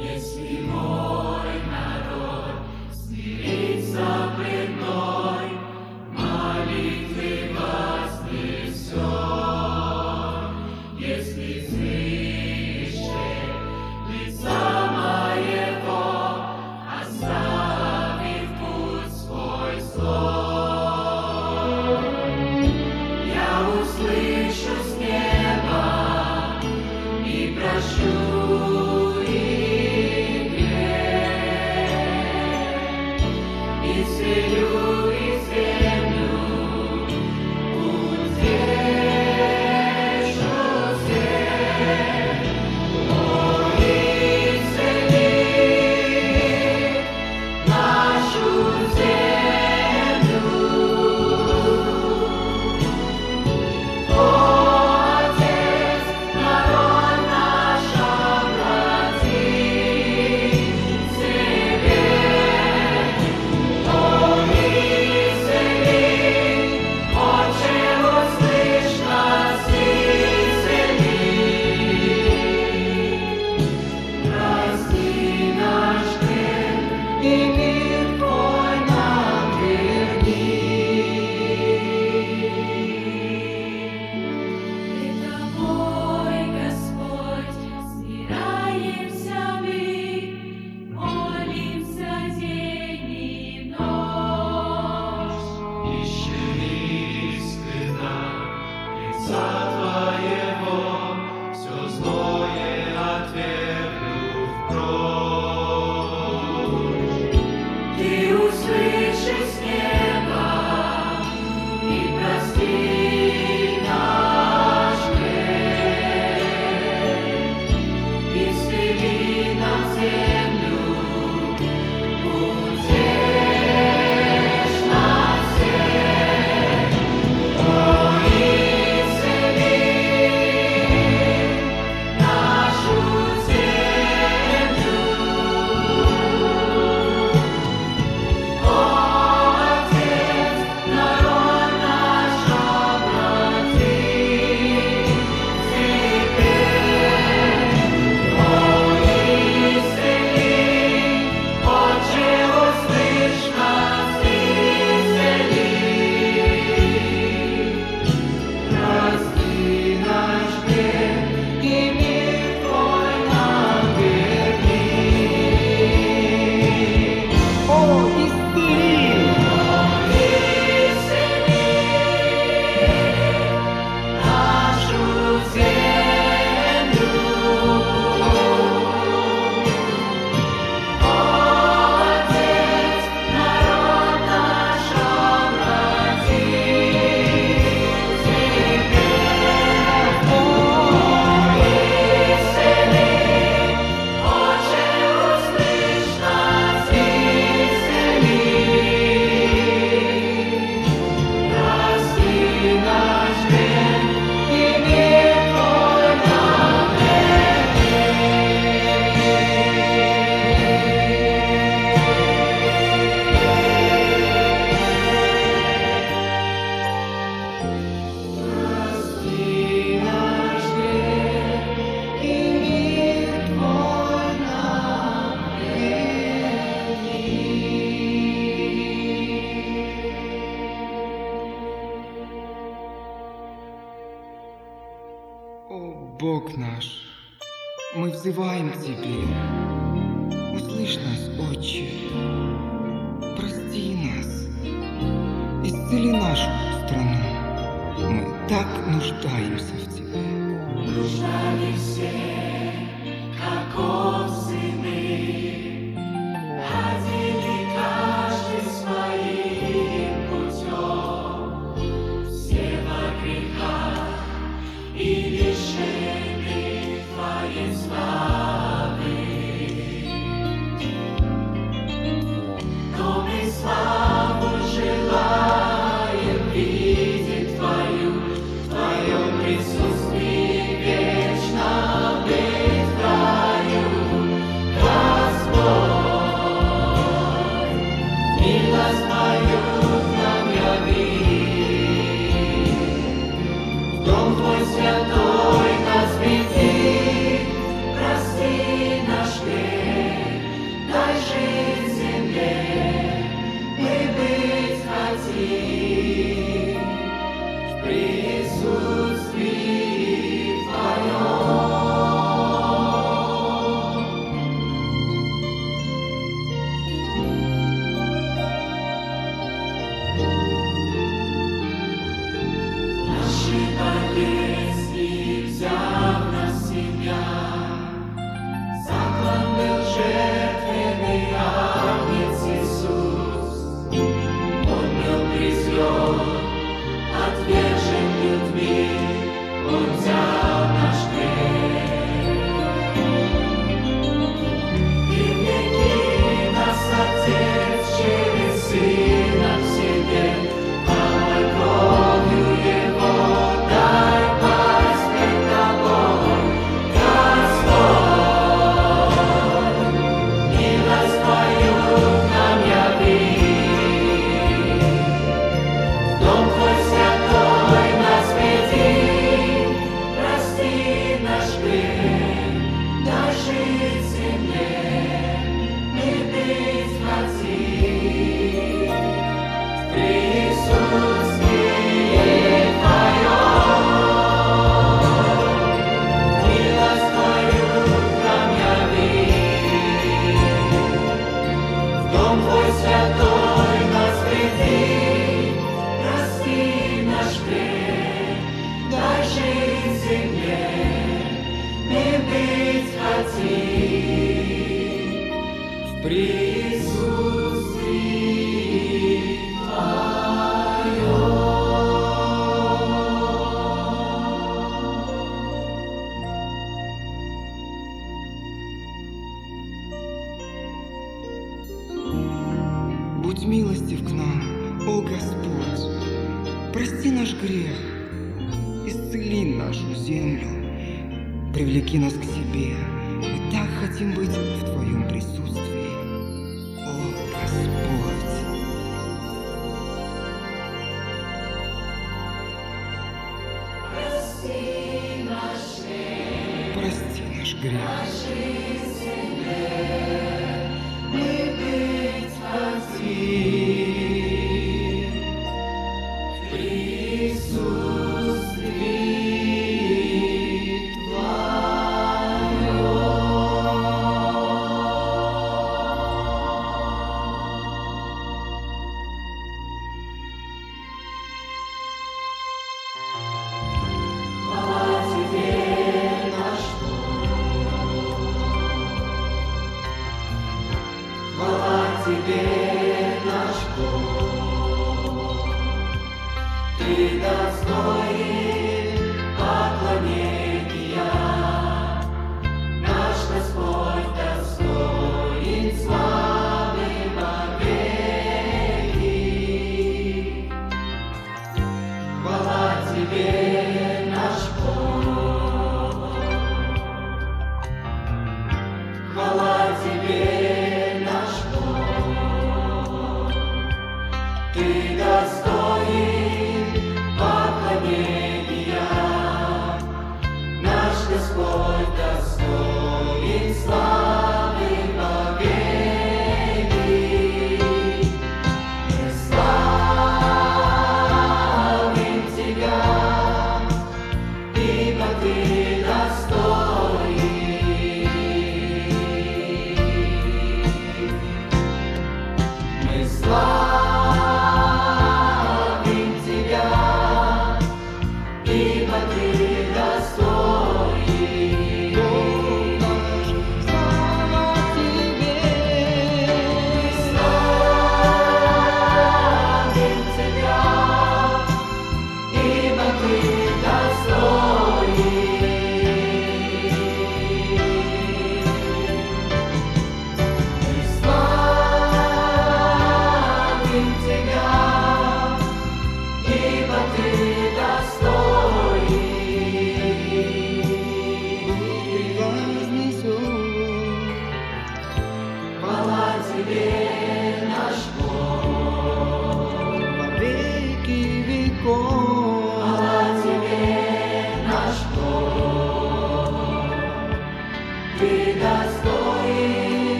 Если мой народ смирится пред мной, молитвы вознесет, если взыщет лица моего, оставив путь свой злой, я услышу с неба и прощу им грех, исцелю и землю, утешу всех. О, исцели нашу землю. О, Отец, народ наш обрати себе. О, исцели, Отче, услышь нас, исцели. Прости наш грех и мир Твой нам верни. Пред Тобой, Господь, смираемся мы, молимся день и ночь. Ищи стыда лица Твоего, все злое отвергнув прочь. Ты услышишь с неба и прости наш грех, исцели нам землю, утешь нас всех. О, исцели нашу землю. О, Отец, народ наш обрати себе. О, исцели, Отче, услышь нас, исцели. Прости наш грех и мир Твой нам верни. О, исцели! Исцели нашу землю. О, Отец, народ наш обрати себе. О, исцели, Отче, услышь нас, исцели. Прости наш грех и мир Твой нам Прости наш грех и мир Твой нам О, Бог наш, мы взываем к Тебе. Услышь нас, Отче. Прости нас. Исцели нашу страну. Мы так нуждаемся в Тебе. Нуждали все, как овцы мы, ходили каждый своим путем, все во грехах и лишены Твоей славы. Но мы славу желаем видеть Твою, в Твоем присутствии вечно быть в раю. Господь, милость Твою нам яви, в дом Твой святой нас веди, прости наш грех. дай жить земле, мы быть хотим в присутствии Твоем. Наши болезни взяв на себя, заклан был жертвенный агнец Иисус. Он был презрен, отвержен людьми, Он взял наш грех. И влеки нас, Отец, через Сына к себе, алой кровью Его дай пасть пред Тобой, Господь. Милость Твою нам яви, в дом Твой святой нас веди, прости наш грех, дай жить земле, мы быть хотим в присутствии Твоем. Милость Твою нам яви, в дом Твой святой нас веди, прости наш грех, дай жить земле, мы быть хотим в присутствии Твоем. Будь милостив к нам, о Господь, прости наш грех, исцели нашу землю, привлеки нас к себе. Мы так хотим быть в Твоем присутствии, о Господь. Прости наш грех, Прости наш грех, жить земле, мы быть хотим в присутствии Твоем. Хвала Тебе, наш хвала Тебе, наш Бог. Ты достоин поклонения, наш Господь достоин славы вовеки. Хвала Тебе, наш Бог. Хвала Тебе, наш Бог. Ты достоин поклонения.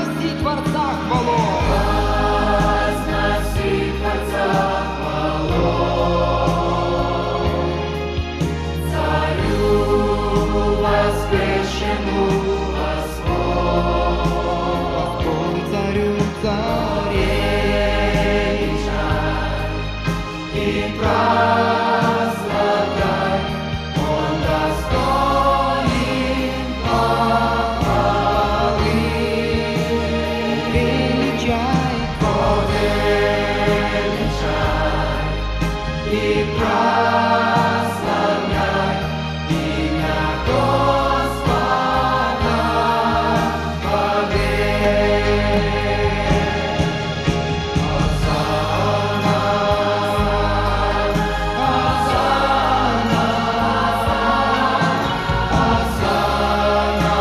возноси Творца хвалу. Возноси Творца хвалу. Царю воскресшему Господь. Господь царю царей. И прославляй, Он достоин похвалы. Величай, Величай и прославляй имя Господа вовек. Осанна, Осанна, Осанна,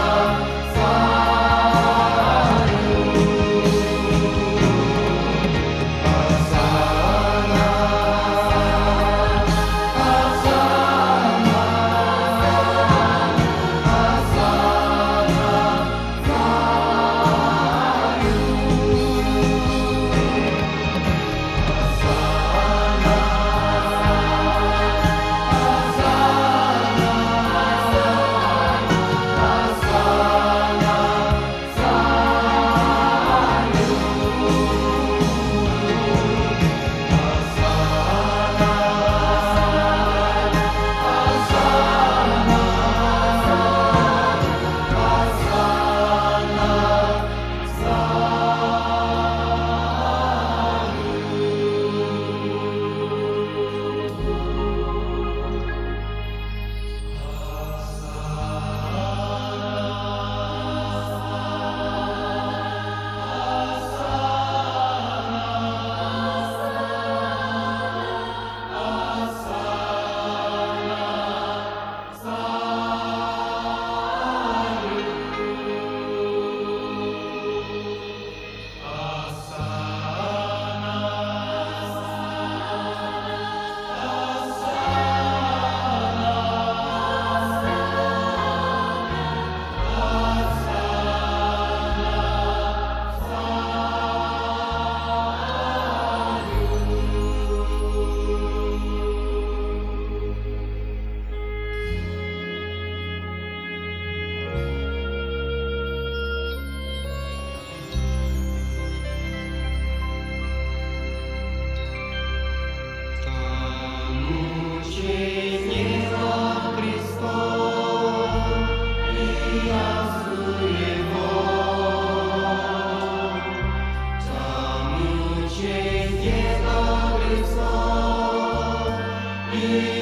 He